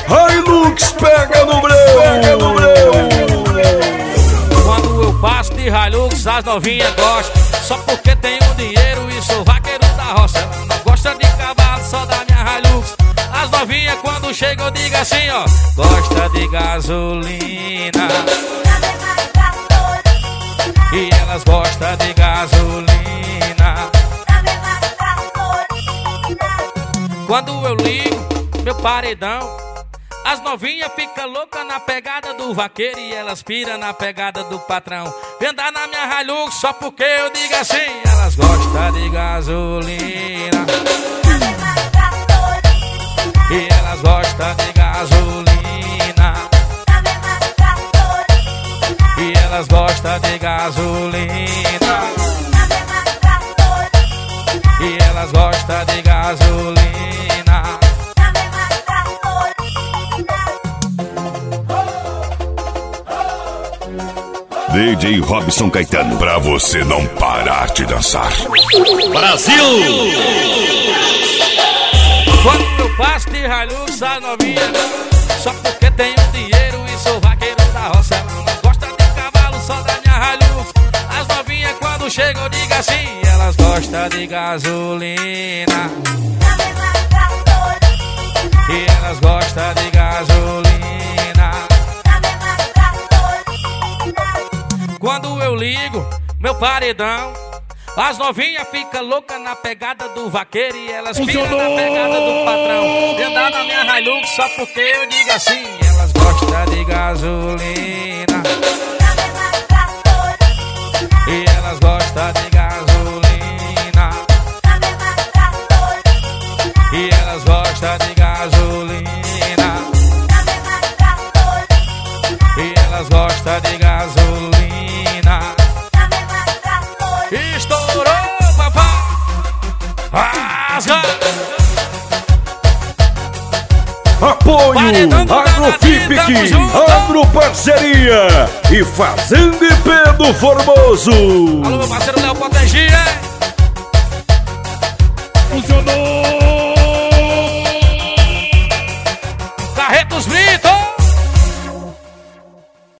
Hilux pega no breu, pega no breu. Quando eu passo de Hilux, as novinhas gostam. Só porque tenho dinheiro e sou vaqueiro da roça. Ela não gosta de cavalo, só da minha Hilux. As novinhas quando chegam eu digo assim, ó: gosta de gasolina. E elas gostam de gasolina. Quando eu ligo meu paredão, as novinhas ficam loucas na pegada do vaqueiro e elas piram na pegada do patrão. Vem andar na minha Hilux só porque eu digo assim: elas gostam de gasolina. E elas gostam de gasolina. E elas gostam de gasolina. E elas gostam de gasolina. DJ Robson Caetano, pra você não parar de dançar. Brasil! Quando eu passo de Hilux, a novinha só porque tenho dinheiro e sou vaqueiro da roça. Ela não gosta de cavalo, só da minha Hilux. As novinhas quando chegam eu digo assim: elas gostam de gasolina. E elas gostam de gasolina. Quando eu ligo meu paredão, as novinhas ficam loucas na pegada do vaqueiro e elas piram na pegada do patrão. Vem andar na minha Hilux só porque eu digo assim: elas gostam de gasolina. E elas gostam de gasolina. E elas gostam de gasolina. E elas gostam de gasolina. Estourou, papai! Rasga! Apoio Agrofipic, Agroparceria e Fazenda IP do Formoso. Alô, meu parceiro Léo Potengia. Funcionou!